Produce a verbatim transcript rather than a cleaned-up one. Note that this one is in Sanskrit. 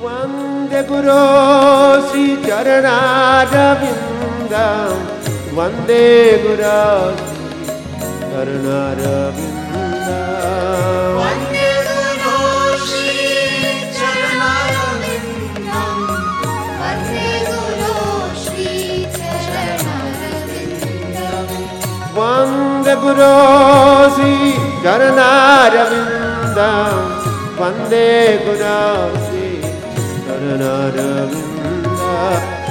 वन्दे गुरो श्री चरणारविन्दं वन्दे गुरो चरणारविन्दं वन्दे गुरो श्री चरणारविन्दं वन्दे गुरो श्री चरणारविन्दं वन्दे गुरो श्री चरणारविन्दं वन्दे गुरो श्री चरणारविन्दं